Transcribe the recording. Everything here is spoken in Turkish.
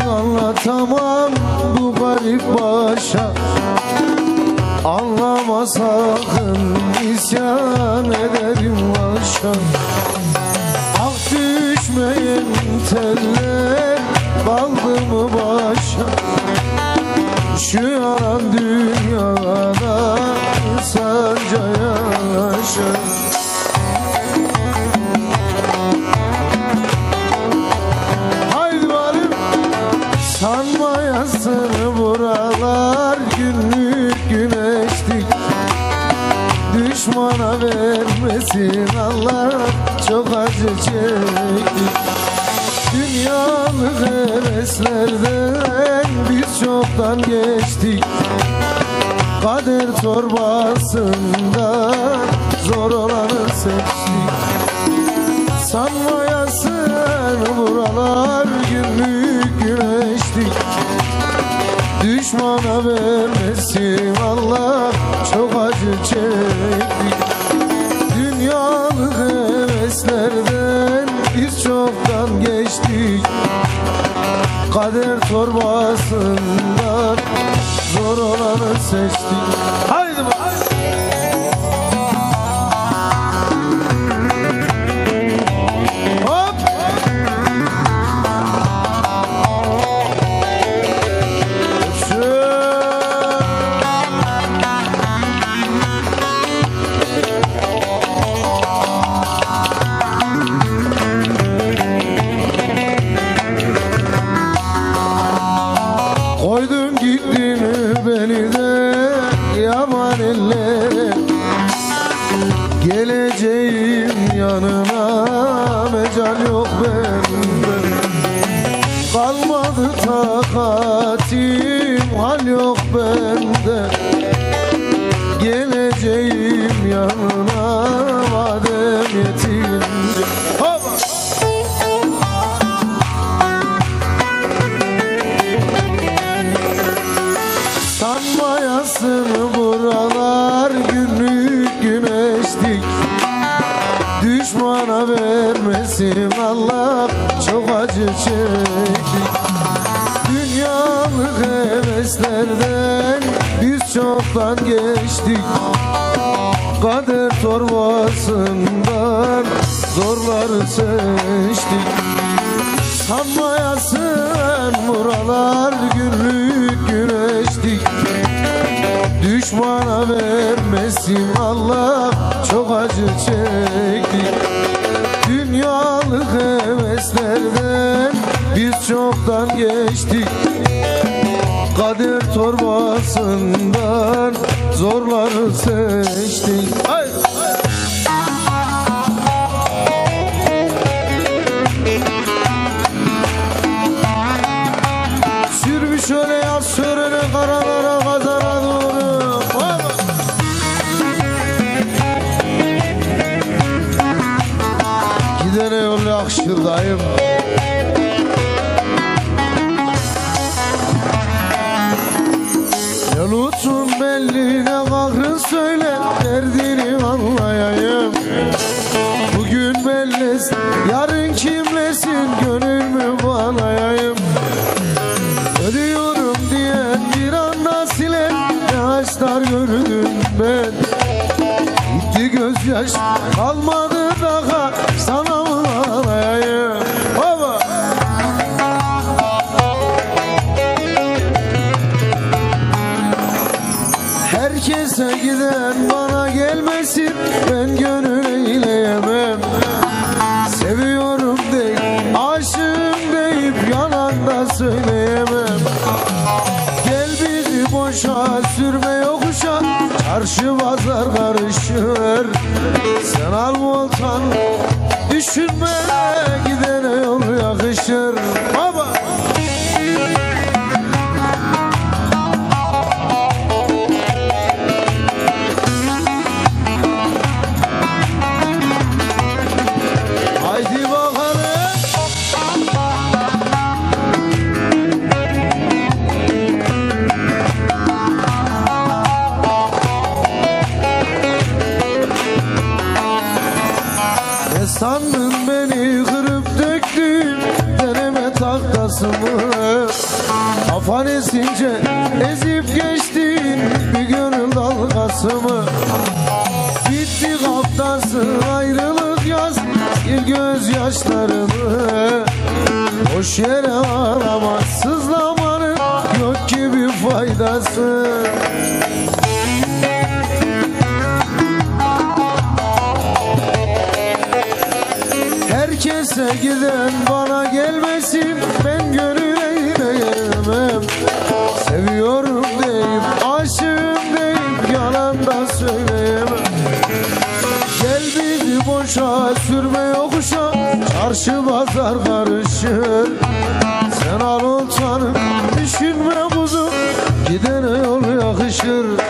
anlatamam bu garip başa. Anlama sakın, isyan ederim başa. Ak düşmeyen teller kaldı mı başa? Şu yalan dünyada insanca yaşa. Haydi varım, sanmayasın buralar günlük güneşlik. Düşmana vermesin Allah, çok acı çektik. Dünyalık heveslerden biz çoktan geçtik. Kader torbasında zor olanı seçtik. Sanmayasın buralar günlük güneşlik. Düşmana vermesin Allah, çok acı çektik. Dünyalık heveslerden biz çoktan geçtik. Kader torbasından zor olanı seçtik. Haydi bak. Hop. Koydun gittin beni de yaman ellere. Geleceğim yanına, mecal yok bende. Kalmadı takatim, hal yok bende. Geleceğim yanına madem yetince. Hoppa! Sanmayasın buralar günlük güneşlik. Düşmana vermesin Allah, çok acı çektik. Dünyalık heveslerden biz çoktan geçtik. Kader torbasından zorları seçtik. Sanmayasın buralar günlük güneşlik. Düşmana vermesin Allah, çok acı çektik. Dünyalık heveslerden biz çoktan geçtik. Kader torbasından zorları seçtik. Haydi. Sürmüş şöyle yaz sürene karalara kazara doğru. Gidene yol yakışır dayım. Yolutun belline kahrın söyle, derdini anlayayım. Bugün bellesin, yarın kimlesin, gönül mü bağlayayım. Ölüyorum diyen bir anda silen ne ağaçlar gördüm ben. Gitti gözyaş, kalmadı daha sana mı ağlayayım. Baba! Herkese giden bana gelmesin, ben gönül eyleyemem. Seviyorum deyip, aşığım deyip yalan da söyleyemem. Gel bizi boşa sürme yokuşa, çarşı pazar karışır. Sen al voltan, düşünme, gidene yol yakışır. Baba! Haydi bakalım. Ne sandın beni kırıp döktün, deneme tahta Kafan esince ezip geçtin bir gönül dalgası mı? Bitti kaptansın ayrılık yaz bir gözyaşlarını. Boş yere ağlama sızlamanın yok ki bir faydası. Herkese giden bana gelmesin, ben gönül eyleyemem. Seviyorum deyip aşığım deyip yalan da söyleyemem. Gel bizi boşa sürme yokuşa, çarşı pazar karışır. Sen al oltanı düşünme kuzum, gidene yol yakışır.